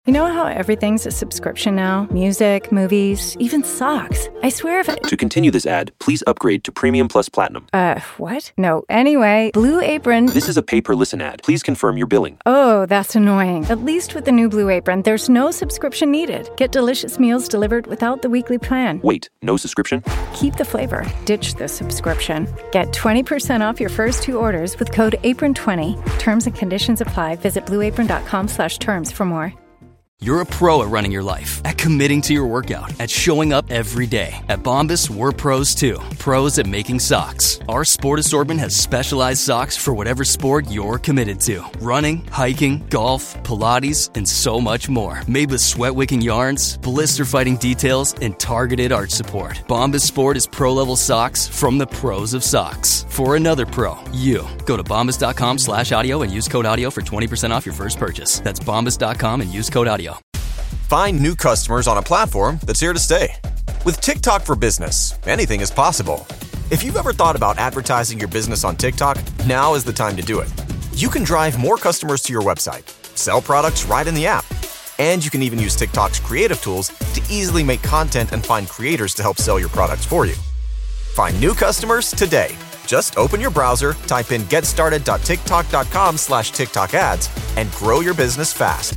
You know how everything's a subscription now? Music, movies, even socks. I swear if it... To continue this ad, please upgrade to Premium Plus Platinum. What? No. Anyway, Blue Apron... This is a pay-per-listen ad. Please confirm your billing. Oh, that's annoying. At least with the new Blue Apron, there's no subscription needed. Get delicious meals delivered without the weekly plan. Wait, no subscription? Keep the flavor. Ditch the subscription. Get 20% off your first 2 orders with code APRON20. Terms and conditions apply. Visit blueapron.com/terms for more. You're a pro at running your life, at committing to your workout, at showing up every day. At Bombas, we're pros too. Pros at making socks. Our Sport Assortment has specialized socks for whatever sport you're committed to. Running, hiking, golf, Pilates, and so much more. Made with sweat-wicking yarns, blister-fighting details, and targeted arch support. Bombas Sport is pro-level socks from the pros of socks. For another pro, you. Go to bombas.com/audio and use code audio for 20% off your first purchase. That's bombas.com and use code audio. Find new customers on a platform that's here to stay. With TikTok for Business, anything is possible. If you've ever thought about advertising your business on TikTok, now is the time to do it. You can drive more customers to your website, sell products right in the app, and you can even use TikTok's creative tools to easily make content and find creators to help sell your products for you. Find new customers today. Just open your browser, type in getstarted.tiktok.com/TikTok ads, and grow your business fast.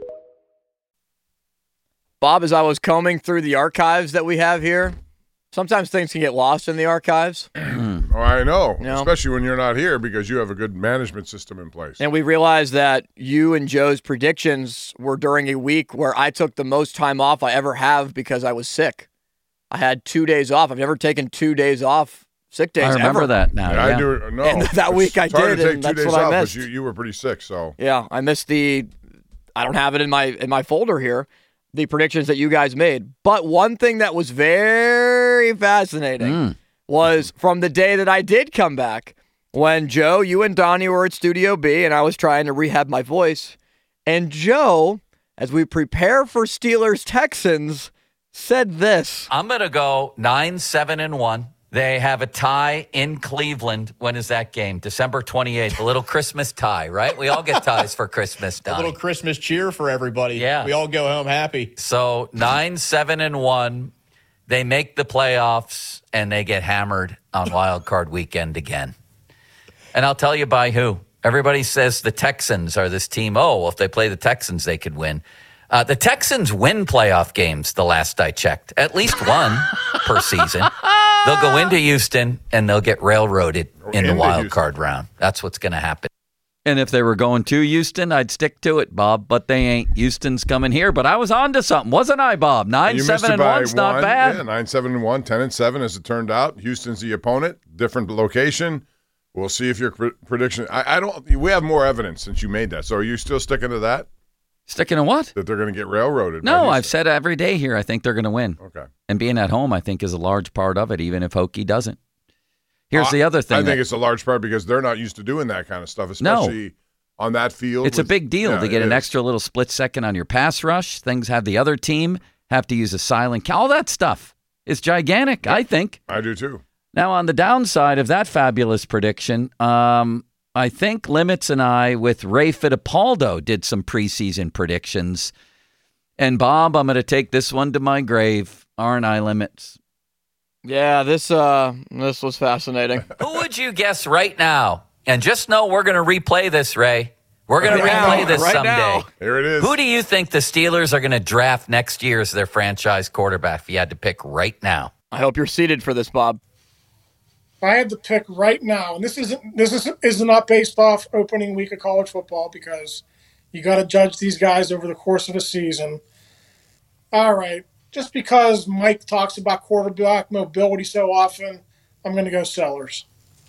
Bob, as I was combing through the archives that we have here, sometimes things can get lost in the archives. Oh, I know, especially when you're not here because you have a good management system in place. And we realized that you and Joe's predictions were during a week where I took the most time off I ever have because I was sick. I had 2 days off. I've never taken 2 days off, sick days I remember ever. That now. Yeah, I do. No, and that week I did, and that's what I missed. You were pretty sick, so yeah, I missed I don't have it in my folder here. The predictions that you guys made. But one thing that was very fascinating was from the day that I did come back, when Joe, you and Donnie were at Studio B, and I was trying to rehab my voice. And Joe, as we prepare for Steelers-Texans, said this. I'm going to go 9-7-1. They have a tie in Cleveland. When is that game? December 28th. A little Christmas tie, right? We all get ties for Christmas, Donnie. A little Christmas cheer for everybody. Yeah. We all go home happy. So 9-7-1. They make the playoffs, and they get hammered on Wild Card Weekend again. And I'll tell you by who. Everybody says the Texans are this team. Oh, well, if they play the Texans, they could win. The Texans win playoff games the last I checked. At least one per season. They'll go into Houston, and they'll get railroaded in the wild card round. That's what's going to happen. And if they were going to Houston, I'd stick to it, Bob. But they ain't. Houston's coming here. But I was on to something, wasn't I, Bob? 9-7-1's not bad. Yeah, 9-7-1, 10-7 as it turned out. Houston's the opponent, different location. We'll see if your prediction. I don't. We have more evidence since you made that. So are you still sticking to that? Sticking to what? That they're going to get railroaded. No, I've said every day here I think they're going to win. Okay. And being at home, I think, is a large part of it, even if Hokie doesn't. Here's the other thing. I think it's a large part because they're not used to doing that kind of stuff, especially on that field. It's a big deal to get an extra little split second on your pass rush. Things have the other team have to use a silent all that stuff. It's gigantic, I think. I do too. Now, on the downside of that fabulous prediction, I think Limits and I, with Ray Fittipaldo, did some preseason predictions. And, Bob, I'm going to take this one to my grave. Aren't I, Limits? Yeah, this was fascinating. Who would you guess right now? And just know we're going to replay this, Ray. We're going to replay this someday. Now. Here it is. Who do you think the Steelers are going to draft next year as their franchise quarterback if you had to pick right now? I hope you're seated for this, Bob. If I had to pick right now, and this is not based off opening week of college football because you got to judge these guys over the course of a season. All right, just because Mike talks about quarterback mobility so often, I'm going to go Sellers.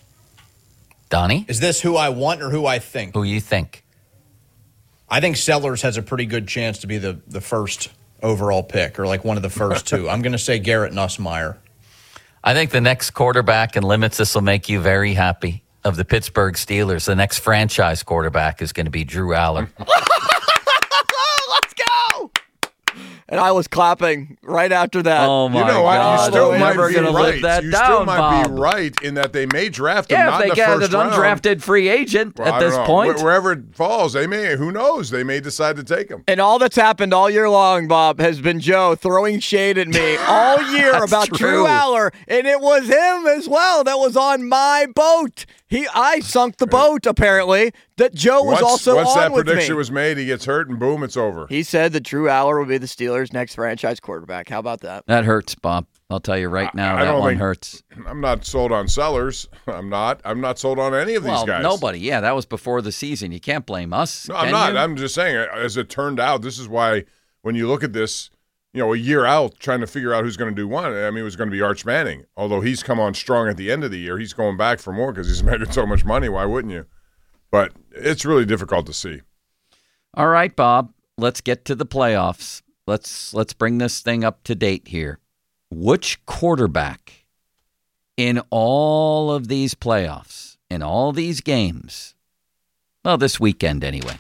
Donnie? Is this who I want or who I think? Who you think? I think Sellers has a pretty good chance to be the first overall pick or like one of the first two. I'm going to say Garrett Nussmeier. I think the next quarterback, and Limits, this will make you very happy, of the Pittsburgh Steelers, the next franchise quarterback is going to be Drew Aller. Let's go! and I was clapping right after that. Oh my You know what? God! You still I'm might never be going to right. live that you down, still might Bob. be right in that they may draft him Yeah, not if in they the get first an round. undrafted free agent Well, I at don't this know. point. Wherever it falls, they may. Who knows? They may decide to take him. And all that's happened all year long, Bob, has been Joe throwing shade at me all year That's about true. Drew Aller, and it was him as well that was on my boat. I sunk the boat, apparently, that Joe was Once on that with prediction me. was made, he gets hurt, and boom, it's over. He said that Drew Aller will be the Steelers' next franchise quarterback. How about that? That hurts, Bob. I'll tell you right now, I that don't one think- hurts. I'm not sold on Sellers. I'm not sold on any of these Well, guys. nobody. Yeah, that was before the season. You can't blame us. No, I'm can not. you? I'm just saying, as it turned out, this is why when you look at this, a year out trying to figure out who's going to do one, I mean, it was going to be Arch Manning. Although he's come on strong at the end of the year, he's going back for more because he's making so much money. Why wouldn't you? But it's really difficult to see. All right, Bob. Let's get to the playoffs. Let's bring this thing up to date here. Which quarterback in all of these playoffs, in all these games, well, this weekend anyway,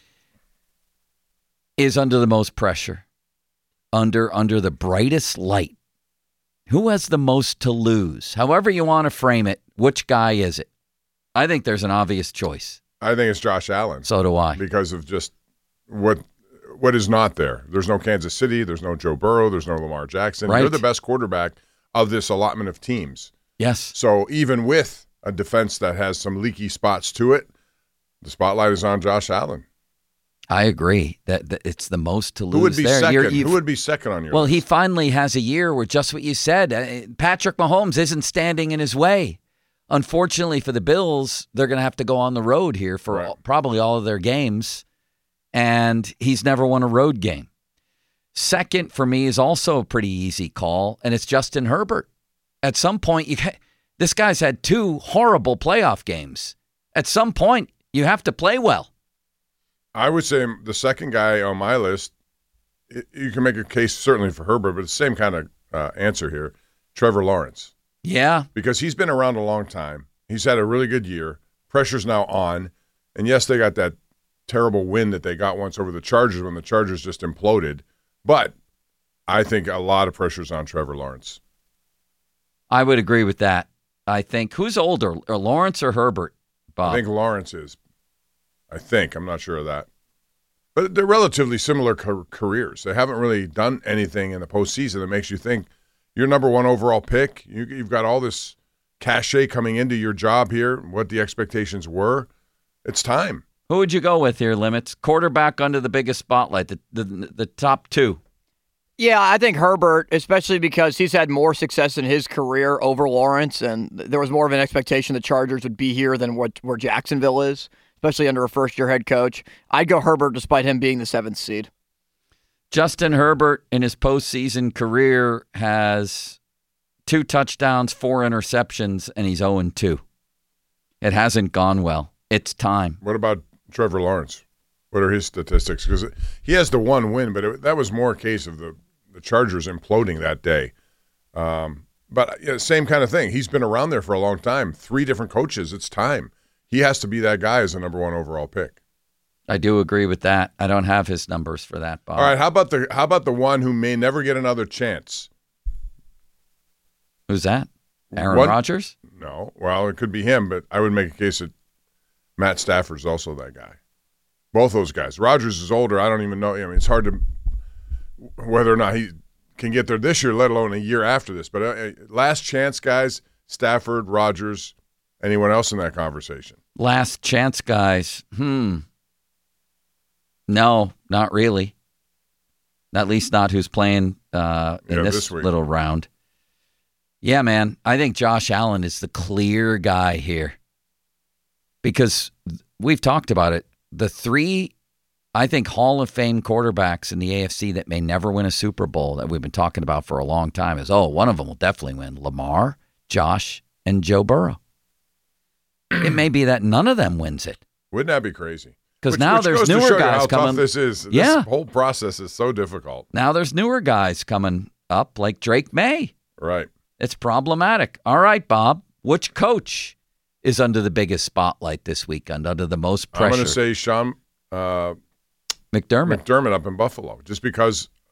is under the most pressure, under the brightest light? Who has the most to lose? However you want to frame it, which guy is it? I think there's an obvious choice. I think it's Josh Allen. So do I. Because of just what is not there. There's no Kansas City. There's no Joe Burrow. There's no Lamar Jackson. Right. They're the best quarterback of this allotment of teams. Yes. So even with a defense that has some leaky spots to it, the spotlight is on Josh Allen. I agree that it's the most to lose. Who would be there. second? Who would be second on your Well, list? he finally has a year where just what you said, Patrick Mahomes isn't standing in his way. Unfortunately for the Bills, they're going to have to go on the road here for probably all of their games, and he's never won a road game. Second for me is also a pretty easy call, and it's Justin Herbert. At some point, this guy's had 2 horrible playoff games. At some point, you have to play well. I would say the second guy on my list, you can make a case certainly for Herbert, but it's the same kind of answer here, Trevor Lawrence. Yeah. Because he's been around a long time. He's had a really good year. Pressure's now on. And yes, they got that terrible win that they got once over the Chargers when the Chargers just imploded. But I think a lot of pressure's on Trevor Lawrence. I would agree with that. I think, who's older, Lawrence or Herbert, Bob? I think Lawrence is. I'm not sure of that. But they're relatively similar careers. They haven't really done anything in the postseason that makes you think you're number 1 overall pick. You've got all this cachet coming into your job here, what the expectations were. It's time. Who would you go with here, Limits? Quarterback under the biggest spotlight, the top 2. Yeah, I think Herbert, especially because he's had more success in his career over Lawrence, and there was more of an expectation the Chargers would be here than where Jacksonville is, especially under a first-year head coach. I'd go Herbert despite him being the 7th seed. Justin Herbert in his postseason career has 2 touchdowns, 4 interceptions, and he's 0-2. It hasn't gone well. It's time. What about Trevor Lawrence? What are his statistics? Because he has the 1 win, but that was more a case of the Chargers imploding that day. But same kind of thing. He's been around there for a long time. 3 different coaches. It's time. He has to be that guy as the number 1 overall pick. I do agree with that. I don't have his numbers for that, Bob. All right, how about the one who may never get another chance? Who's that? Aaron Rodgers? No. Well, it could be him, but I would make a case that Matt Stafford's also that guy. Both those guys. Rodgers is older. I don't even know. I mean, it's hard to whether or not he can get there this year, let alone a year after this. But last chance, guys, Stafford, Rodgers, anyone else in that conversation? Last chance, guys. No, not really. At least not who's playing in this little round. Yeah, man. I think Josh Allen is the clear guy here. Because we've talked about it. The 3, I think, Hall of Fame quarterbacks in the AFC that may never win a Super Bowl that we've been talking about for a long time is, one of them will definitely win. Lamar, Josh, and Joe Burrow. It may be that none of them wins it. Wouldn't that be crazy? Because now there's goes to newer show you guys how coming. tough this is. Yeah. This whole process is so difficult. Now there's newer guys coming up like Drake May. Right. It's problematic. All right, Bob. Which coach is under the biggest spotlight this weekend, under the most pressure? I'm going to say Sean McDermott up in Buffalo, just because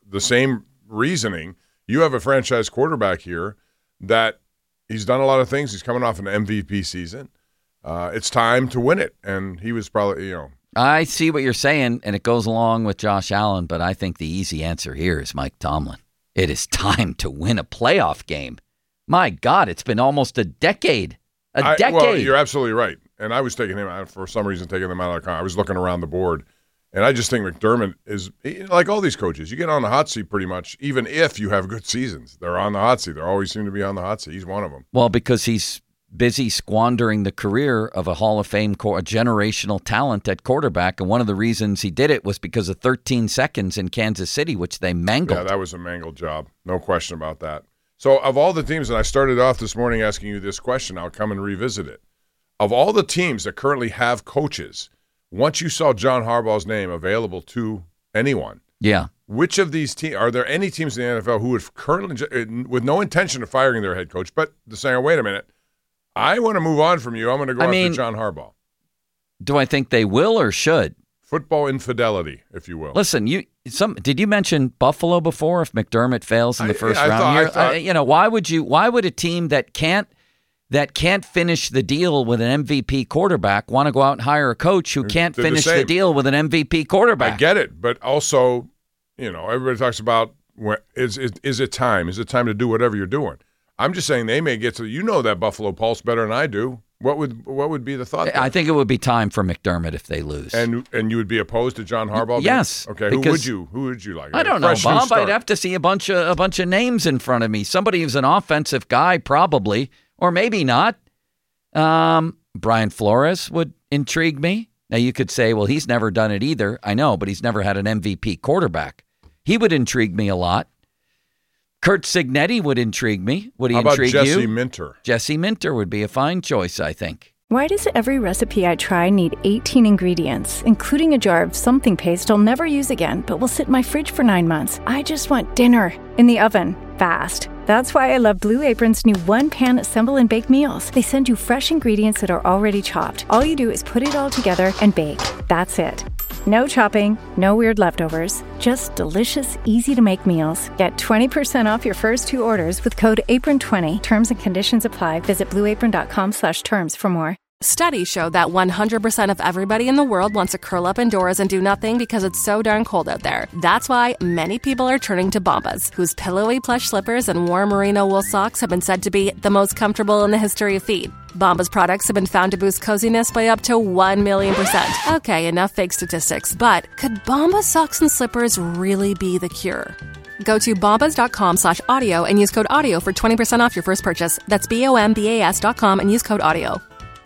the same reasoning. You have a franchise quarterback here that he's done a lot of things. He's coming off an MVP season. It's time to win it, and he was probably, I see what you're saying, and it goes along with Josh Allen, but I think the easy answer here is Mike Tomlin. It is time to win a playoff game. My God, it's been almost a decade. Decade. Well, you're absolutely right. And I was taking him out, for some reason, taking them out of the car. I was looking around the board, and I just think McDermott is, like all these coaches, you get on the hot seat pretty much, even if you have good seasons. They're on the hot seat. They always seem to be on the hot seat. He's one of them. Well, because he's busy squandering the career of a Hall of Fame, a generational talent at quarterback. And one of the reasons he did it was because of 13 seconds in Kansas City, which they mangled. Yeah, that was a mangled job. No question about that. So of all the teams, and I started off this morning asking you this question, I'll come and revisit it. Of all the teams that currently have coaches, once you saw John Harbaugh's name available to anyone, which of these teams, are there any teams in the NFL who would currently, with no intention of firing their head coach, but saying, oh, wait a minute, I want to move on from you. I'm going to go after John Harbaugh. Do I think they will or should? Football infidelity, if you will. Listen, did you mention Buffalo before? If McDermott fails in the first round here, why would a team that can't finish the deal with an MVP quarterback want to go out and hire a coach who can't finish the deal with an MVP quarterback? I get it, but also, everybody talks about is it time? Is it time to do whatever you're doing? I'm just saying they may get to that Buffalo Pulse better than I do. What would be the thought there? I think it would be time for McDermott if they lose. And you would be opposed to John Harbaugh? Yes. Okay. Who would you like? I don't know, Bob. I'd have to see a bunch of names in front of me. Somebody who's an offensive guy, probably, or maybe not. Brian Flores would intrigue me. Now you could say, well, he's never done it either. I know, but he's never had an MVP quarterback. He would intrigue me a lot. Curt Cignetti would intrigue me. Would he intrigue you? How about Jesse Minter? Jesse Minter would be a fine choice, I think. Why does every recipe I try need 18 ingredients, including a jar of something paste I'll never use again, but will sit in my fridge for 9 months? I just want dinner in the oven, fast. That's why I love Blue Apron's new one-pan assemble and bake meals. They send you fresh ingredients that are already chopped. All you do is put it all together and bake. That's it. No chopping, no weird leftovers, just delicious, easy-to-make meals. Get 20% off your first 2 orders with code APRON20. Terms and conditions apply. Visit blueapron.com/terms for more. Studies show that 100% of everybody in the world wants to curl up indoors and do nothing because it's so darn cold out there. That's why many people are turning to Bombas, whose pillowy plush slippers and warm merino wool socks have been said to be the most comfortable in the history of feet. Bombas products have been found to boost coziness by up to 1,000,000%. Okay, enough fake statistics, but could Bombas socks and slippers really be the cure? Go to bombas.com/audio and use code AUDIO for 20% off your first purchase. That's BOMBAS.com and use code AUDIO.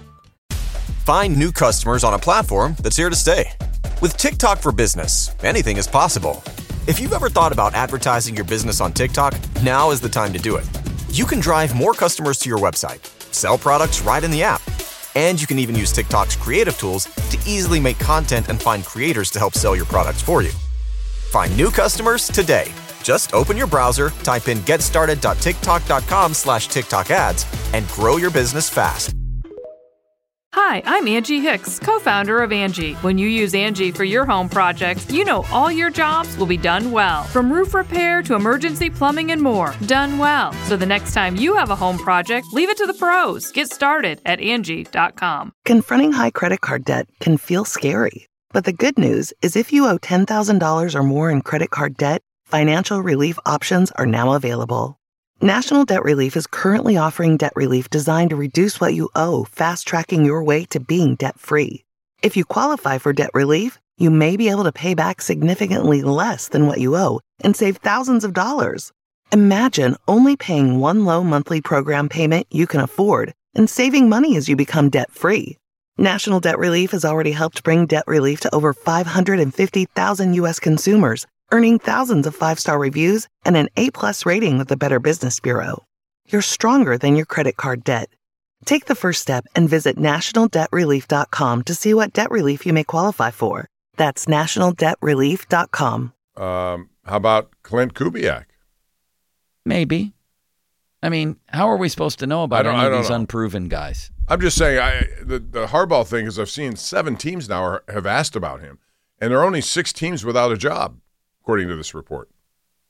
Find new customers on a platform that's here to stay. With TikTok for Business, anything is possible. If you've ever thought about advertising your business on TikTok, now is the time to do it. You can drive more customers to your website, sell products right in the app, and you can even use TikTok's creative tools to easily make content and find creators to help sell your products for you. Find new customers today. Just open your browser, type in getstarted.tiktok.com/TikTok ads, and grow your business fast. Hi, I'm Angie Hicks, co-founder of Angie. When you use Angie for your home projects, you know all your jobs will be done well. From roof repair to emergency plumbing and more, done well. So the next time you have a home project, leave it to the pros. Get started at Angie.com. Confronting high credit card debt can feel scary. But the good news is if you owe $10,000 or more in credit card debt, financial relief options are now available. National Debt Relief is currently offering debt relief designed to reduce what you owe, fast-tracking your way to being debt-free. If you qualify for debt relief, you may be able to pay back significantly less than what you owe and save thousands of dollars. Imagine only paying one low monthly program payment you can afford and saving money as you become debt-free. National Debt Relief has already helped bring debt relief to over 550,000 U.S. consumers, earning thousands of 5-star reviews and an A+ rating with the Better Business Bureau. You're stronger than your credit card debt. Take the first step and visit nationaldebtrelief.com to see what debt relief you may qualify for. That's nationaldebtrelief.com. How about Clint Kubiak? Maybe. I mean, how are we supposed to know about any of these unproven guys? I'm just saying, the Harbaugh thing is I've seen 7 teams now have asked about him, and there are only 6 teams without a job, according to this report.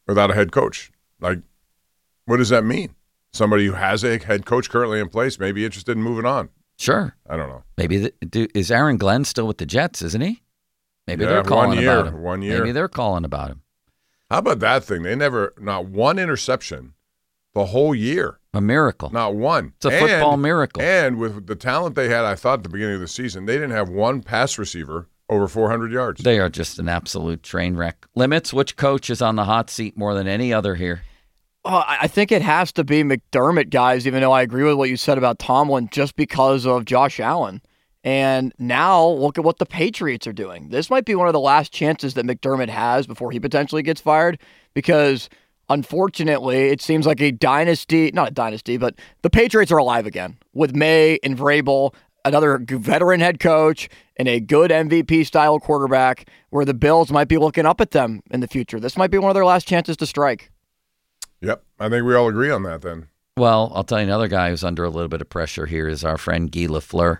without a head coach. Like, what does that mean? Somebody who has a head coach currently in place may be interested in moving on. Sure. I don't know. Maybe is Aaron Glenn still with the Jets, isn't he? Maybe they're calling about him. 1 year. Maybe they're calling about him. How about that thing? They not one interception the whole year. A miracle. Not one. It's a football miracle. And with the talent they had, I thought at the beginning of the season, they didn't have one pass receiver over 400 yards. They are just an absolute train wreck. Limits, which coach is on the hot seat more than any other here? Oh, I think it has to be McDermott, guys, even though I agree with what you said about Tomlin, just because of Josh Allen. And now look at what the Patriots are doing. This might be one of the last chances that McDermott has before he potentially gets fired, because unfortunately it seems like not a dynasty, but the Patriots are alive again with May and Vrabel, another veteran head coach, and a good MVP-style quarterback where the Bills might be looking up at them in the future. This might be one of their last chances to strike. Yep, I think we all agree on that then. Well, I'll tell you another guy who's under a little bit of pressure here is our friend Guy Lafleur.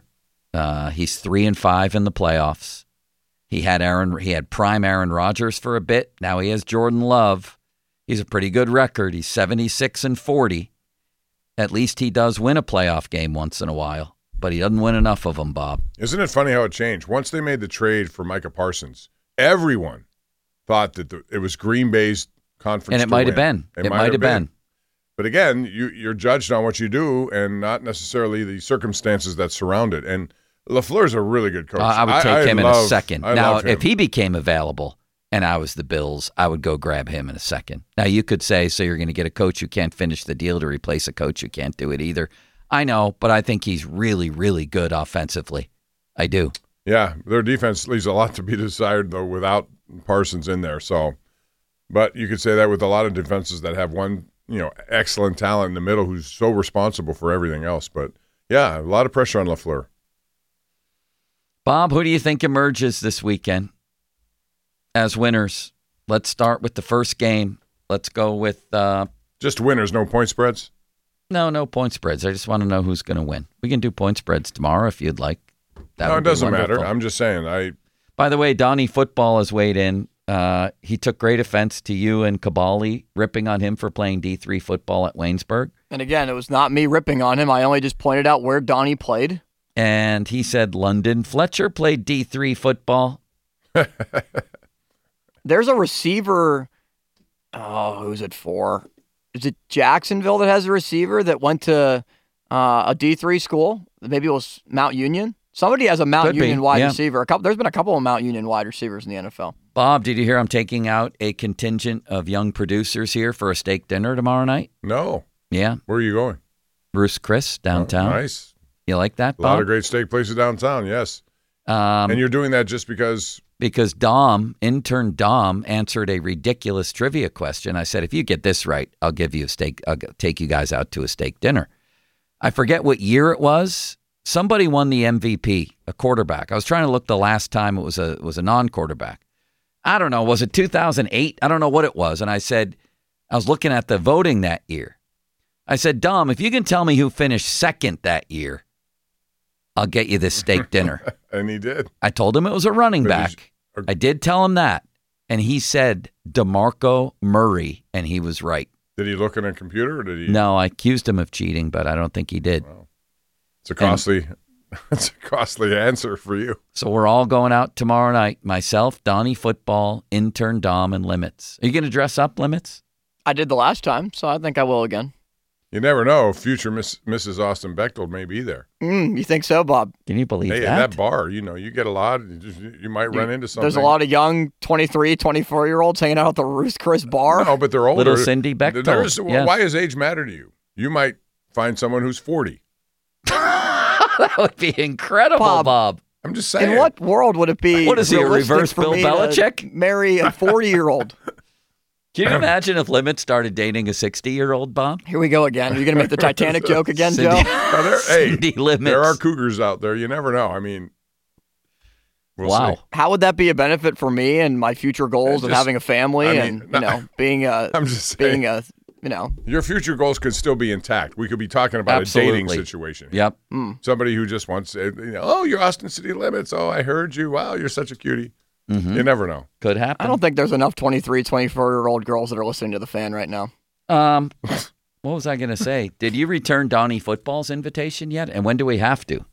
He's 3-5 in the playoffs. He had prime Aaron Rodgers for a bit. Now he has Jordan Love. He's a pretty good record. He's 76-40. At least he does win a playoff game once in a while, but he doesn't win enough of them, Bob. Isn't it funny how it changed? Once they made the trade for Micah Parsons, everyone thought that it was Green Bay's conference. And it might have been. It might have been. But again, you're judged on what you do and not necessarily the circumstances that surround it. And LaFleur's a really good coach. I would take him in a second. Now, him. if he became available and I was the Bills, I would go grab him in a second. Now, you could say, so you're going to get a coach who can't finish the deal to replace a coach who can't do it either. I know, but I think he's really, really good offensively. I do. Yeah, their defense leaves a lot to be desired, though, without Parsons in there. So, but you could say that with a lot of defenses that have one, excellent talent in the middle who's so responsible for everything else. But, yeah, a lot of pressure on LaFleur. Bob, who do you think emerges this weekend as winners? Let's start with the first game. Let's go with... just winners, no point spreads? No point spreads. I just want to know who's going to win. We can do point spreads tomorrow if you'd like. No, it doesn't matter. I'm just saying. By the way, Donnie Football has weighed in. He took great offense to you and Kabali ripping on him for playing D3 football at Waynesburg. And again, it was not me ripping on him. I only just pointed out where Donnie played. And he said London Fletcher played D3 football. There's a receiver. Oh, who's it for? Is it Jacksonville that has a receiver that went to a D3 school? Maybe it was Mount Union. Somebody has a Mount Union wide receiver. There's been a couple of Mount Union wide receivers in the NFL. Bob, did you hear I'm taking out a contingent of young producers here for a steak dinner tomorrow night? No. Yeah. Where are you going? Bruce Chris, downtown. Oh, nice. You like that, Bob? A lot of great steak places downtown, yes. And you're doing that just because... Because intern Dom, answered a ridiculous trivia question. I said, if you get this right, I'll give you a steak. I'll take you guys out to a steak dinner. I forget what year it was. Somebody won the MVP, a quarterback. I was trying to look the last time it was a non-quarterback. I don't know. Was it 2008? I don't know what it was. And I said, I was looking at the voting that year. I said, Dom, if you can tell me who finished second that year, I'll get you this steak dinner. And he did. I told him it was a running back. I did tell him that. And he said DeMarco Murray, and he was right. Did he look in a computer or did he? No, I accused him of cheating, but I don't think he did. Well, it's a costly answer for you. So we're all going out tomorrow night. Myself, Donnie Football, intern Dom, and Limits. Are you going to dress up, Limits? I did the last time, so I think I will again. You never know. Future Mrs. Austin Bechtold may be there. You think so, Bob? Can you believe that? At that bar, you get a lot. You might run into something. There's a lot of young 23, 24-year-olds hanging out at the Ruth Chris bar. No, but they're older. Little Cindy Bechtold. Yes. Why does age matter to you? You might find someone who's 40. That would be incredible, Bob. I'm just saying. In what world would it be? What is he, a reverse Bill Belichick? Marry a 40-year-old. Can you imagine if Limit started dating a 60-year-old, Bob? Here we go again. Are you going to make the Titanic joke again, Joe? Cindy Limits. There are cougars out there. You never know. I mean, we'll see. How would that be a benefit for me and my future goals of having a family being a I'm just saying, being a your future goals could still be intact. We could be talking about a dating situation. Yep. Somebody who just wants, you're Austin City Limits. Oh, I heard you. Wow, you're such a cutie. Mm-hmm. You never know. Could happen. I don't think there's enough 23, 24-year-old girls that are listening to the Fan right now. What was I going to say? Did you return Donnie Football's invitation yet? And when do we have to?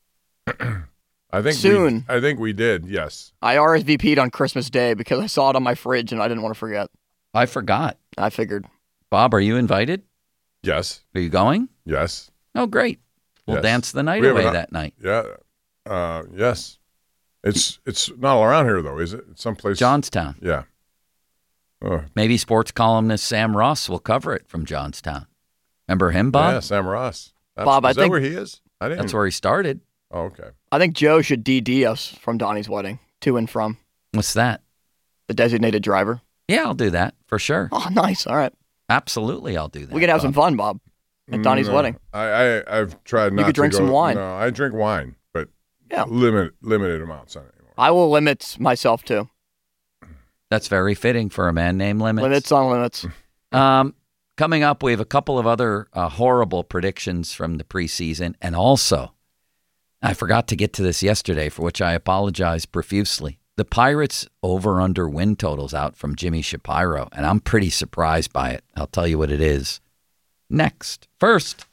I think soon. I think we did, yes. I RSVP'd on Christmas Day because I saw it on my fridge and I didn't want to forget. I forgot. I figured. Bob, are you invited? Yes. Are you going? Yes. Oh, great. We'll Yes. dance the night We have away an- that night. Yeah. Yes. It's not around here, though, is it? It's someplace. Johnstown. Yeah. Oh. Maybe sports columnist Sam Ross will cover it from Johnstown. Remember him, Bob? Yeah, Sam Ross. Bob, I is that think- where he is? I didn't. That's where he started. Oh, okay. I think Joe should DD us from Donnie's wedding, to and from. What's that? The designated driver. Yeah, I'll do that for sure. Oh, nice. All right. Absolutely, I'll do that. We could have some fun, Bob, at Donnie's No, wedding. I've tried not could drink to go, some wine. No, I drink wine, but Yeah. limited amounts on it. I will limit myself too. That's very fitting for a man named Limits. Limits on limits. Coming up, we have a couple of other horrible predictions from the preseason. And also, I forgot to get to this yesterday, for which I apologize profusely. The Pirates over-under win totals out from Jimmy Shapiro, and I'm pretty surprised by it. I'll tell you what it is next. First,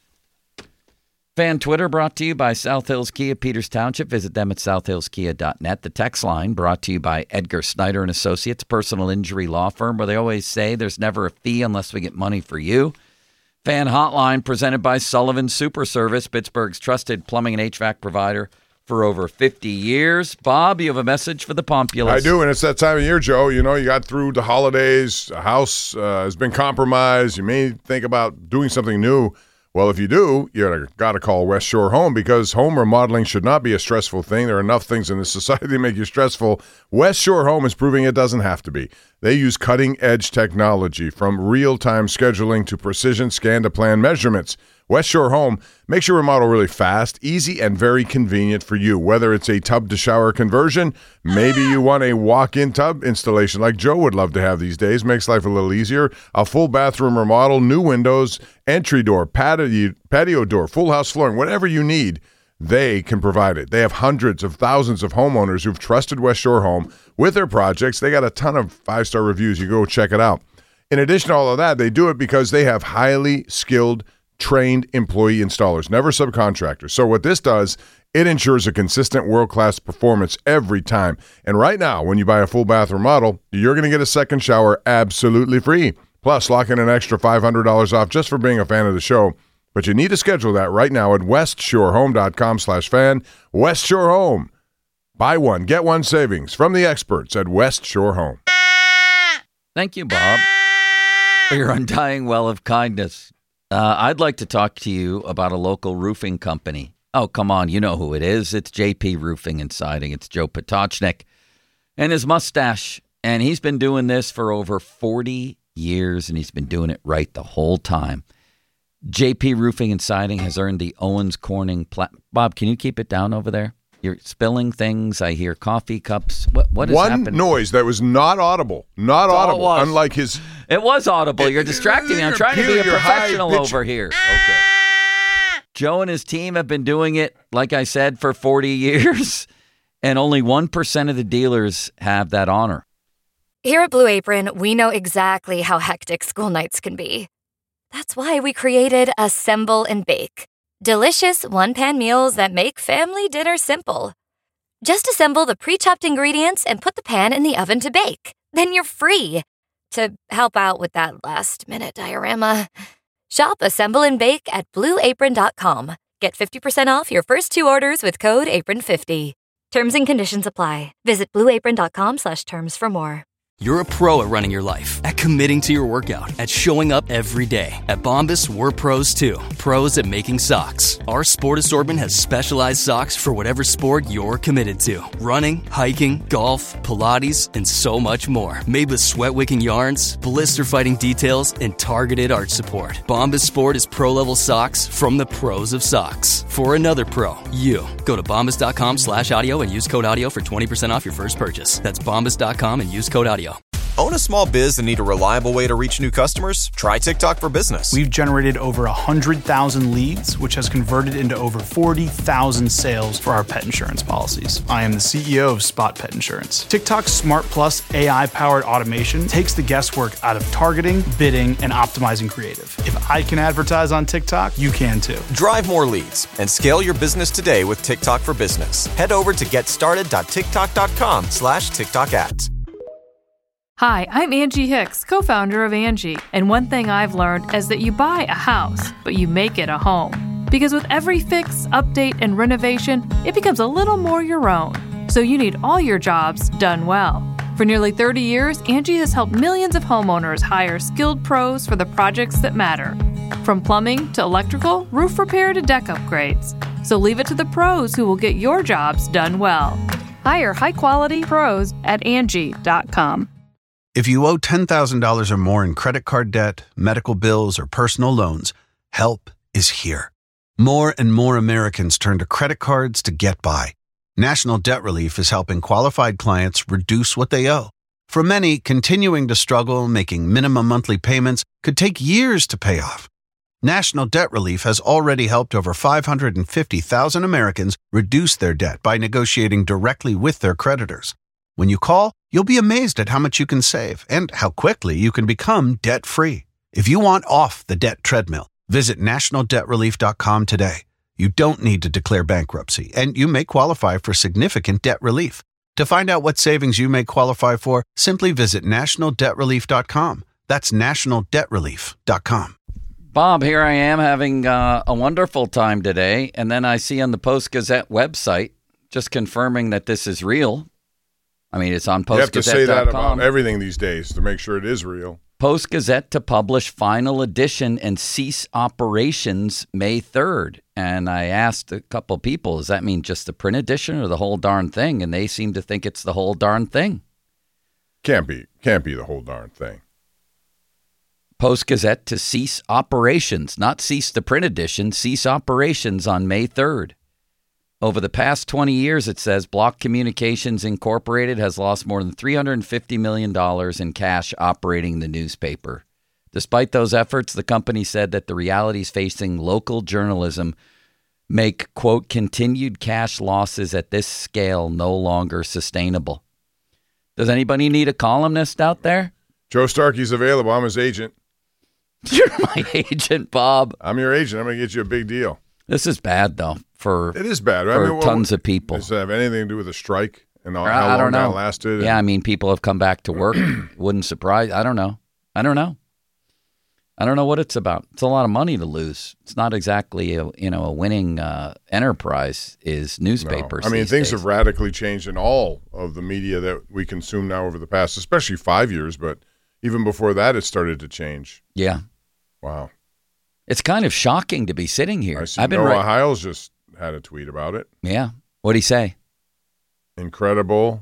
Fan Twitter brought to you by South Hills Kia, Peters Township. Visit them at southhillskia.net. The text line brought to you by Edgar Snyder and Associates, personal injury law firm, where they always say there's never a fee unless we get money for you. Fan Hotline presented by Sullivan Super Service, Pittsburgh's trusted plumbing and HVAC provider for over 50 years. Bob, you have a message for the Pompulus. I do, and it's that time of year, Joe. You know, you got through the holidays. A house has been compromised. You may think about doing something new. Well, if you do, you got to call West Shore Home, because home remodeling should not be a stressful thing. There are enough things in this society that make you stressful. West Shore Home is proving it doesn't have to be. They use cutting-edge technology, from real-time scheduling to precision scan-to-plan measurements. West Shore Home makes your remodel really fast, easy, and very convenient for you. Whether it's a tub-to-shower conversion, maybe you want a walk-in tub installation like Joe would love to have these days, makes life a little easier, a full bathroom remodel, new windows, entry door, patio door, full house flooring, whatever you need, they can provide it. They have hundreds of thousands of homeowners who've trusted West Shore Home with their projects. They got a ton of 5-star reviews. You go check it out. In addition to all of that, they do it because they have highly skilled, trained employee installers, never subcontractors. So what this does, it ensures a consistent world-class performance every time. And right now, when you buy a full bathroom model, you're going to get a second shower absolutely free. Plus, lock in an extra $500 off just for being a fan of the show. But you need to schedule that right now at westshorehome.com/fan. West Shore Home. Buy one, get one savings from the experts at West Shore Home. Thank you, Bob, for your undying well of kindness. I'd like to talk to you about a local roofing company. Oh, come on, you know who it is. It's JP Roofing and Siding. It's Joe Potocznik and his mustache. And he's been doing this for over 40 years, and he's been doing it right the whole time. JP Roofing and Siding has earned the Owens Corning Bob, can you keep it down over there? You're spilling things. I hear coffee cups. What is happening? One noise that was not audible. Not audible. Unlike his... It was audible. You're distracting me. I'm trying to be a professional over here. Okay. Joe and his team have been doing it, like I said, for 40 years, and only 1% of the dealers have that honor. Here at Blue Apron, we know exactly how hectic school nights can be. That's why we created Assemble and Bake. Delicious one-pan meals that make family dinner simple. Just assemble the pre-chopped ingredients and put the pan in the oven to bake. Then you're free to help out with that last-minute diorama. Shop Assemble and Bake at BlueApron.com. Get 50% off your first 2 orders with code APRON50. Terms and conditions apply. Visit BlueApron.com/terms for more. You're a pro at running your life, at committing to your workout, at showing up every day. At Bombas, we're pros too. Pros at making socks. Our sport assortment has specialized socks for whatever sport you're committed to. Running, hiking, golf, Pilates, and so much more. Made with sweat-wicking yarns, blister-fighting details, and targeted arch support. Bombas Sport is pro-level socks from the pros of socks. For another pro, you. Go to bombas.com/audio and use code audio for 20% off your first purchase. That's bombas.com and use code audio. Own a small biz and need a reliable way to reach new customers? Try TikTok for Business. We've generated over 100,000 leads, which has converted into over 40,000 sales for our pet insurance policies. I am the CEO of Spot Pet Insurance. TikTok's Smart Plus AI-powered automation takes the guesswork out of targeting, bidding, and optimizing creative. If I can advertise on TikTok, you can too. Drive more leads and scale your business today with TikTok for Business. Head over to getstarted.tiktok.com/TikTok ads. Hi, I'm Angie Hicks, co-founder of Angie. And one thing I've learned is that you buy a house, but you make it a home. Because with every fix, update, and renovation, it becomes a little more your own. So you need all your jobs done well. For nearly 30 years, Angie has helped millions of homeowners hire skilled pros for the projects that matter. From plumbing to electrical, roof repair to deck upgrades. So leave it to the pros who will get your jobs done well. Hire high-quality pros at Angie.com. If you owe $10,000 or more in credit card debt, medical bills, or personal loans, help is here. More and more Americans turn to credit cards to get by. National Debt Relief is helping qualified clients reduce what they owe. For many, continuing to struggle making minimum monthly payments could take years to pay off. National Debt Relief has already helped over 550,000 Americans reduce their debt by negotiating directly with their creditors. When you call, you'll be amazed at how much you can save and how quickly you can become debt-free. If you want off the debt treadmill, visit nationaldebtrelief.com today. You don't need to declare bankruptcy, and you may qualify for significant debt relief. To find out what savings you may qualify for, simply visit nationaldebtrelief.com. That's nationaldebtrelief.com. Bob, here I am having a wonderful time today, and then I see on the Post-Gazette website, just confirming that this is real. I mean, it's on postgazette.com. You have to say that about everything these days to make sure it is real. Post-Gazette to publish final edition and cease operations May 3rd. And I asked a couple people, does that mean just the print edition or the whole darn thing? And they seem to think it's the whole darn thing. Can't be the whole darn thing. Post-Gazette to cease operations, not cease the print edition, cease operations on May 3rd. Over the past 20 years, it says, Block Communications Incorporated has lost more than $350 million in cash operating the newspaper. Despite those efforts, the company said that the realities facing local journalism make, quote, continued cash losses at this scale no longer sustainable. Does anybody need a columnist out there? Joe Starkey's available. I'm his agent. You're my agent, Bob. I'm your agent. I'm going to get you a big deal. This is bad, though. It is bad. For tons of people. Does it have anything to do with a strike and how I long don't know. that lasted? Yeah, I mean, people have come back to work. Wouldn't surprise. I don't know. I don't know what it's about. It's a lot of money to lose. It's not exactly a winning enterprise is newspapers. No. I mean, these things days. have radically changed in all of the media that we consume now over the past, especially 5 years. But even before that, it started to change. Yeah. Wow. It's kind of shocking to be sitting here. I see Noah Hiles just had a tweet about it. Yeah. What'd he say? Incredible.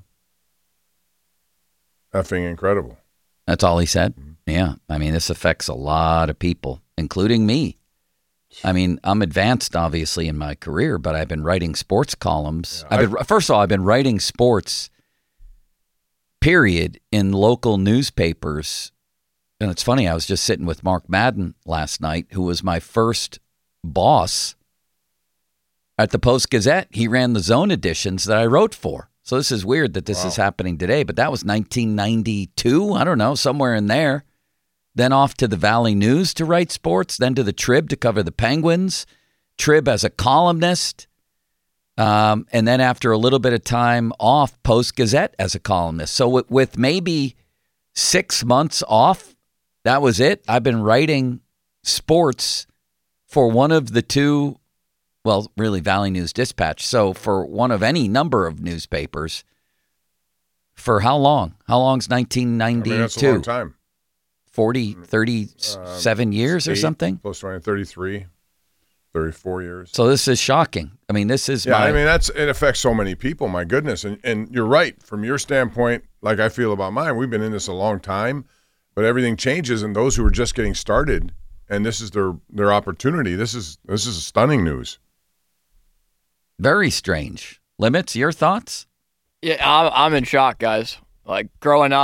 Effing incredible. That's all he said? Mm-hmm. Yeah. I mean, this affects a lot of people, including me. I mean, I'm advanced, obviously, in my career, but I've been writing sports columns. Yeah, first of all, I've been writing sports, period, in local newspapers. And it's funny, I was just sitting with Mark Madden last night, who was my first boss at the Post-Gazette. He ran the zone editions that I wrote for. So this is weird that this is happening today, but that was 1992. I don't know, somewhere in there. Then off to the Valley News to write sports, then to the Trib to cover the Penguins, Trib as a columnist, and then after a little bit of time off, Post-Gazette as a columnist. So with maybe 6 months off, that was it. I've been writing sports for one of the two, well, really Valley News Dispatch. So for one of any number of newspapers. For how long? How long's 1992? I mean, that's a long time. 40, 37 years or something? Close to 33, 34 years. So this is shocking. I mean, this is I mean, it affects so many people, my goodness. And you're right. From your standpoint, like I feel about mine, we've been in this a long time. But everything changes, and those who are just getting started, and this is their opportunity. This is a stunning news. Very strange. Limits, your thoughts? Yeah, I'm in shock, guys. Like growing up,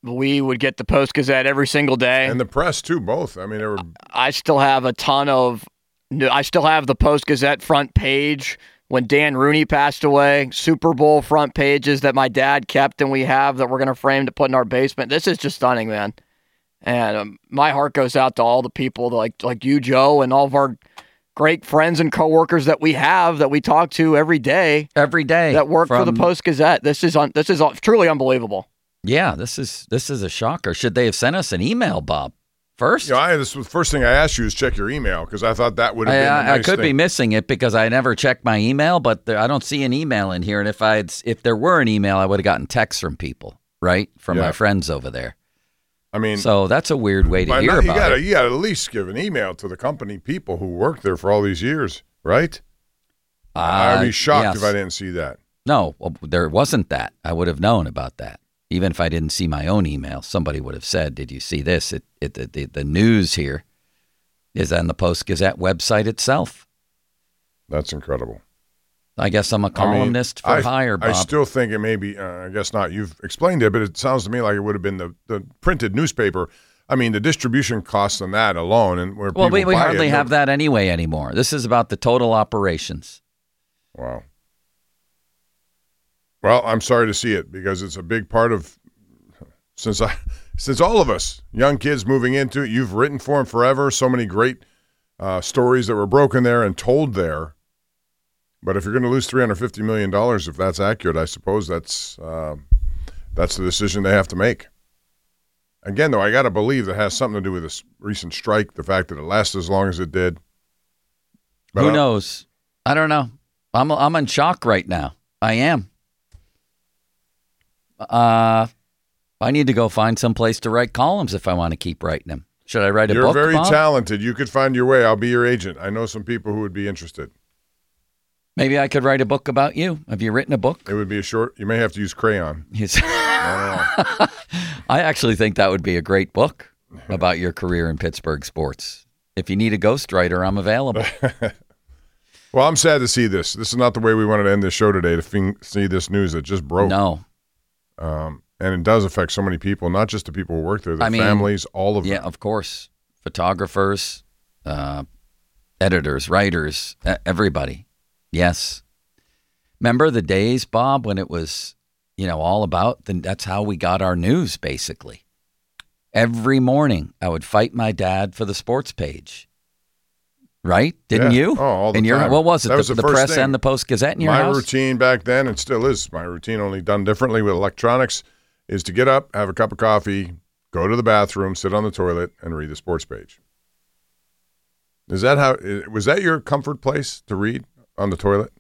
we would get the Post-Gazette every single day. And the press, too, both. I mean, I still have the Post-Gazette front page when Dan Rooney passed away, Super Bowl front pages that my dad kept and we have that we're going to frame to put in our basement. This is just stunning, man. And my heart goes out to all the people like you, Joe, and all of our great friends and coworkers that we have that we talk to every day that work for the Post-Gazette. This is truly unbelievable. Yeah, this is a shocker. Should they have sent us an email, Bob? First? This was the first thing I asked you is check your email because I thought that would have been the nice I could thing. be missing it because I never checked my email, but I don't see an email in here. And if there were an email, I would have gotten texts from people, right? From my friends over there. I mean, so that's a weird way to hear about it. You got to at least give an email to the company people who worked there for all these years, right? I'd be shocked if I didn't see that. No, there wasn't that. I would have known about that. Even if I didn't see my own email, somebody would have said, did you see this? The news here is on the Post-Gazette website itself. That's incredible. I guess I'm a columnist for hire, Bob. I still think it may be, I guess not. You've explained it, but it sounds to me like it would have been the printed newspaper. I mean, the distribution costs on that alone. And where we hardly have that anyway anymore. This is about the total operations. Wow. Well, I'm sorry to see it because it's a big part of, since all of us, young kids moving into it, you've written for them forever. So many great stories that were broken there and told there. But if you're going to lose $350 million, if that's accurate, I suppose that's the decision they have to make. Again, though, I got to believe that has something to do with this recent strike, the fact that it lasted as long as it did. But who knows? I don't know. I'm in shock right now. I am. I need to go find some place to write columns if I want to keep writing them. Should I write a book, You're very Bob? talented. You could find your way. I'll be your agent. I know some people who would be interested. Maybe I could write a book about you. Have you written a book? It would be a short. You may have to use crayon. I actually think that would be a great book about your career in Pittsburgh sports. If you need a ghostwriter, I'm available. Well, I'm sad to see this. This is not the way we wanted to end this show today, to see this news that just broke. No. And it does affect so many people, not just the people who work there, families, all of them. Yeah, of course. Photographers, editors, writers, everybody. Yes. Remember the days, Bob, when it was, all about, that's how we got our news, basically. Every morning, I would fight my dad for the sports page. Right? Didn't you? Oh, all the time. What was it? That was the press and the Post-Gazette in your house? My routine back then, and still is, my routine only done differently with electronics, is to get up, have a cup of coffee, go to the bathroom, sit on the toilet, and read the sports page. Was that your comfort place to read on the toilet?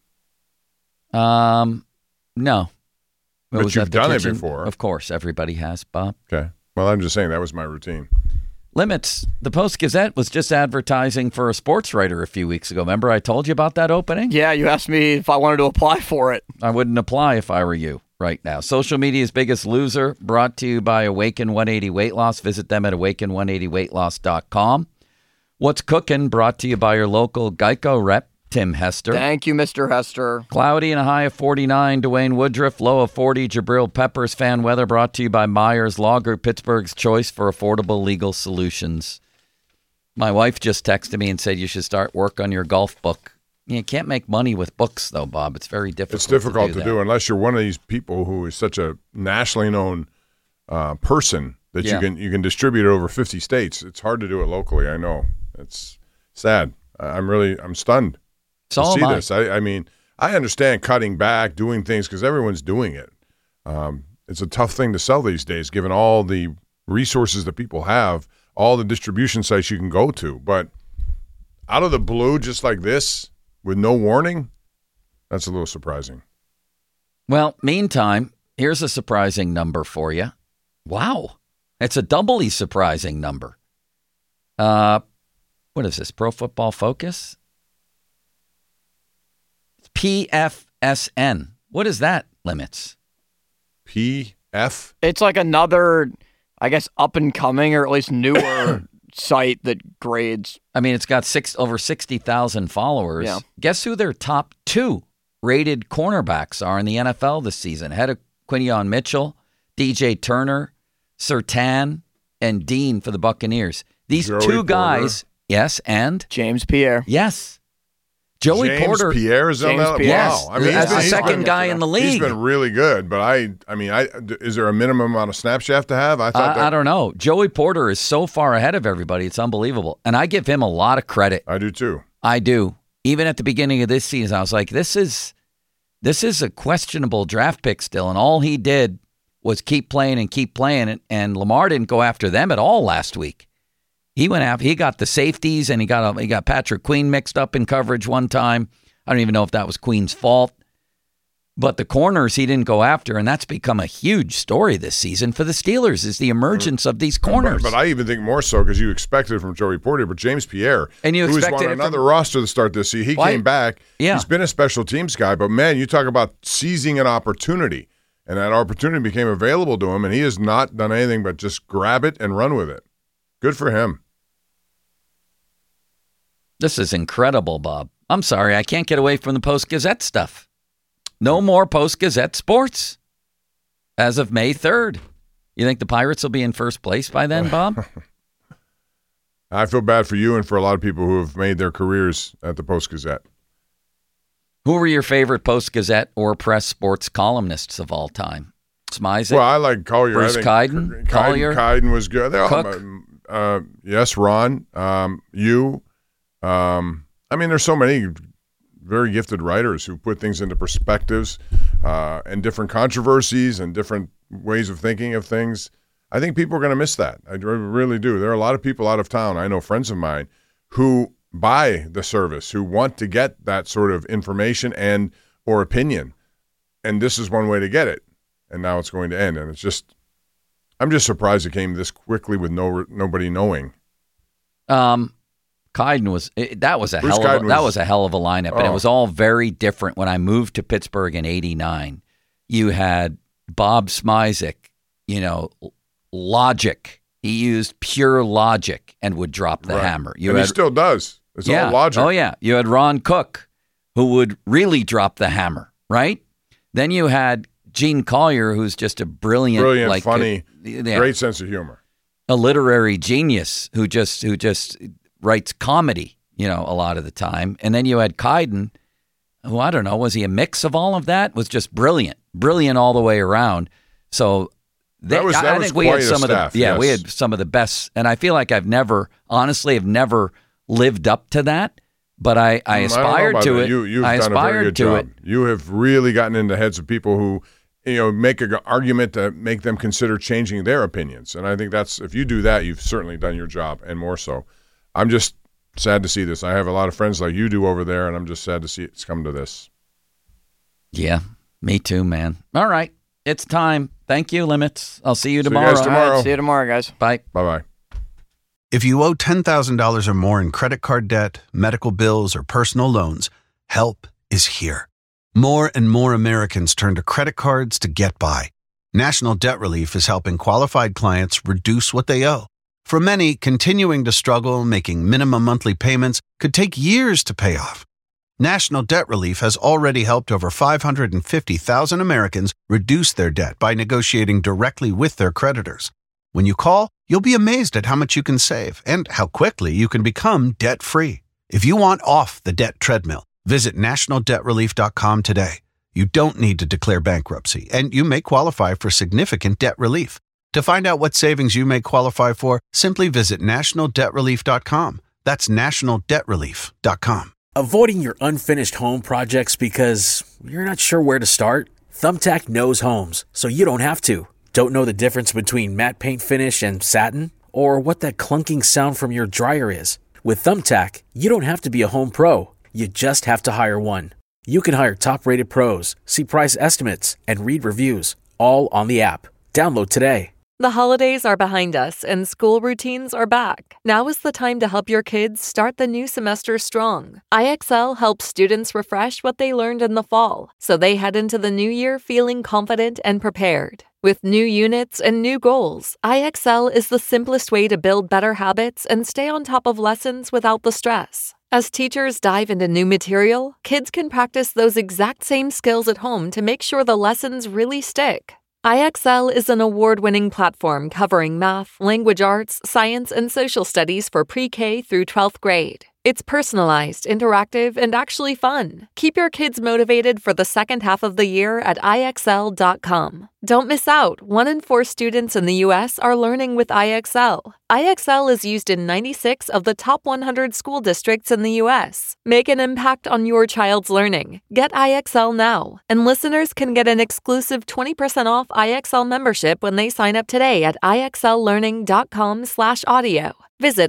No. But you've done it before. Of course, everybody has, Bob. Okay. Well, I'm just saying that was my routine. Limits. The Post-Gazette was just advertising for a sports writer a few weeks ago. Remember I told you about that opening? Yeah, you asked me if I wanted to apply for it. I wouldn't apply if I were you right now. Social media's biggest loser, brought to you by Awaken 180 Weight Loss. Visit them at awaken180weightloss.com. What's Cooking, brought to you by your local Geico rep, Tim Hester. Thank you, Mr. Hester. Cloudy and a high of 49, Dwayne Woodruff. Low of 40, Jabril Peppers. Fan weather brought to you by Myers Law Group, Pittsburgh's choice for affordable legal solutions. My wife just texted me and said you should start work on your golf book. You can't make money with books, though, Bob. It's very difficult. It's difficult to do unless you're one of these people who is such a nationally known person that you can distribute it over 50 states. It's hard to do it locally. I know. It's sad. I'm stunned. So see this. I mean, I understand cutting back, doing things because everyone's doing it. It's a tough thing to sell these days, given all the resources that people have, all the distribution sites you can go to. But out of the blue, just like this, with no warning, that's a little surprising. Well, meantime, here's a surprising number for you. Wow. It's a doubly surprising number. What is this, Pro Football Focus? PFSN. What is that, Limits? PF? It's like another, I guess, up-and-coming or at least newer site that grades. I mean, it's got over 60,000 followers. Yeah. Guess who their top 2 rated cornerbacks are in the NFL this season? Ahead of Quinion Mitchell, DJ Turner, Surtain and Dean for the Buccaneers. These Joey two Porter. guys, yes, and James Pierre. Yes. Joey James Porter. Pierre is on James that. Pierre. Yes, Wow. I mean, as the he's second been- guy in the league. He's been really good, but is there a minimum amount of snaps you have to have? I don't know. Joey Porter is so far ahead of everybody. It's unbelievable. And I give him a lot of credit. I do too. I do. Even at the beginning of this season, I was like, this is a questionable draft pick still. And all he did was keep playing. And Lamar didn't go after them at all last week. He went after, he got the safeties, and he got Patrick Queen mixed up in coverage one time. I don't even know if that was Queen's fault. But the corners he didn't go after, and that's become a huge story this season for the Steelers, is the emergence of these corners. But I even think more so because you expected it from Joey Porter, but James Pierre, and you who's expected on it another roster to start this season, he came back. Yeah. He's been a special teams guy, but man, you talk about seizing an opportunity, and that opportunity became available to him, and he has not done anything but just grab it and run with it. Good for him. This is incredible, Bob. I'm sorry, I can't get away from the Post-Gazette stuff. No more Post-Gazette sports as of May 3rd. You think the Pirates will be in first place by then, Bob? I feel bad for you and for a lot of people who have made their careers at the Post-Gazette. Who were your favorite Post-Gazette or press sports columnists of all time? Smizek? Well, I like Collier. Bruce I think Kyden? Collier? Kyden was good. They're Cook? Yes, Ron. You. I mean, there's so many very gifted writers who put things into perspectives and different controversies and different ways of thinking of things. I think people are going to miss that. I really do. There are a lot of people out of town. I know friends of mine who buy the service, who want to get that sort of information and or opinion. And this is one way to get it. And now it's going to end. And it's just, I'm just surprised it came this quickly with nobody knowing. Kyden was a hell of a lineup, and it was all very different. When I moved to Pittsburgh in '89, you had Bob Smizek, logic. He used pure logic and would drop the hammer. He still does. It's all logic. Oh yeah, you had Ron Cook, who would really drop the hammer, right? Then you had Gene Collier, who's just a brilliant, funny, great sense of humor, a literary genius who just writes comedy, a lot of the time. And then you had Kyden, who, I don't know, was he a mix of all of that? Was just brilliant all the way around. So I think we had some of the we had some of the best. And I feel like I've never lived up to that. But I aspired to it. You've done a very good job. You have really gotten into heads of people who, make an argument to make them consider changing their opinions. And I think if you do that, you've certainly done your job, and more so. I'm just sad to see this. I have a lot of friends like you do over there, and I'm just sad to see it's come to this. Yeah, me too, man. All right, it's time. Thank you, Limits. I'll see you tomorrow. See you guys tomorrow. All right, see you tomorrow, guys. Bye. Bye-bye. If you owe $10,000 or more in credit card debt, medical bills, or personal loans, help is here. More and more Americans turn to credit cards to get by. National Debt Relief is helping qualified clients reduce what they owe. For many, continuing to struggle making minimum monthly payments could take years to pay off. National Debt Relief has already helped over 550,000 Americans reduce their debt by negotiating directly with their creditors. When you call, you'll be amazed at how much you can save and how quickly you can become debt-free. If you want off the debt treadmill, visit nationaldebtrelief.com today. You don't need to declare bankruptcy, and you may qualify for significant debt relief. To find out what savings you may qualify for, simply visit nationaldebtrelief.com. That's nationaldebtrelief.com. Avoiding your unfinished home projects because you're not sure where to start? Thumbtack knows homes, so you don't have to. Don't know the difference between matte paint finish and satin? Or what that clunking sound from your dryer is? With Thumbtack, you don't have to be a home pro. You just have to hire one. You can hire top-rated pros, see price estimates, and read reviews, all on the app. Download today. The holidays are behind us and school routines are back. Now is the time to help your kids start the new semester strong. IXL helps students refresh what they learned in the fall, so they head into the new year feeling confident and prepared. With new units and new goals, IXL is the simplest way to build better habits and stay on top of lessons without the stress. As teachers dive into new material, kids can practice those exact same skills at home to make sure the lessons really stick. IXL is an award-winning platform covering math, language arts, science, and social studies for pre-K through 12th grade. It's personalized, interactive, and actually fun. Keep your kids motivated for the second half of the year at IXL.com. Don't miss out. 1 in 4 students in the U.S. are learning with IXL. IXL is used in 96 of the top 100 school districts in the U.S. Make an impact on your child's learning. Get IXL now. And listeners can get an exclusive 20% off IXL membership when they sign up today at IXLlearning.com/audio. Visit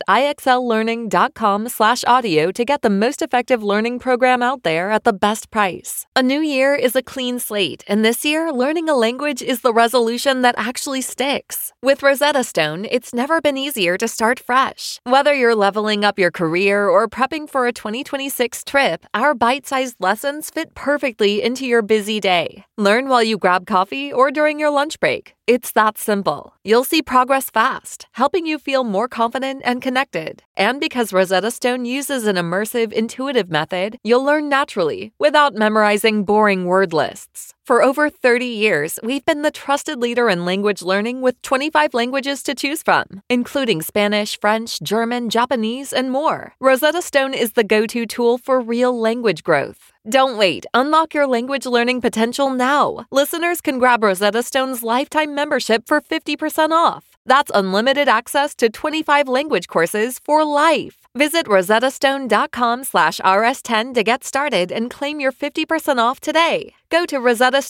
IXLlearning.com/audio to get the most effective learning program out there at the best price. A new year is a clean slate, and this year, learning a language is the resolution that actually sticks. With Rosetta Stone, it's never been easier to start fresh. Whether you're leveling up your career or prepping for a 2026 trip, our bite-sized lessons fit perfectly into your busy day. Learn while you grab coffee or during your lunch break. It's that simple. You'll see progress fast, helping you feel more confident and connected. And because Rosetta Stone uses an immersive, intuitive method, you'll learn naturally without memorizing boring word lists. For over 30 years, we've been the trusted leader in language learning with 25 languages to choose from, including Spanish, French, German, Japanese, and more. Rosetta Stone is the go-to tool for real language growth. Don't wait. Unlock your language learning potential now. Listeners can grab Rosetta Stone's lifetime membership for 50% off. That's unlimited access to 25 language courses for life. Visit rosettastone.com/rs10 to get started and claim your 50% off today. Go to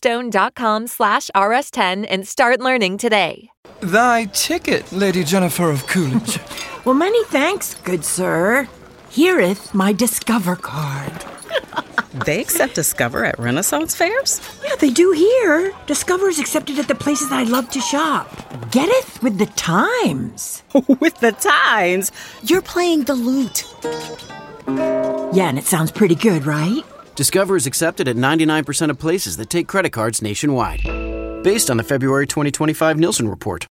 rosettastone.com/rs10 and start learning today. Thy ticket, Lady Jennifer of Coolidge. Well, many thanks, good sir. Here'th my Discover card. They accept Discover at Renaissance fairs? Yeah, they do here. Discover's accepted at the places I love to shop. Getteth with the times. With the times? You're playing the lute. Yeah, and it sounds pretty good, right? Discover is accepted at 99% of places that take credit cards nationwide. Based on the February 2025 Nielsen report.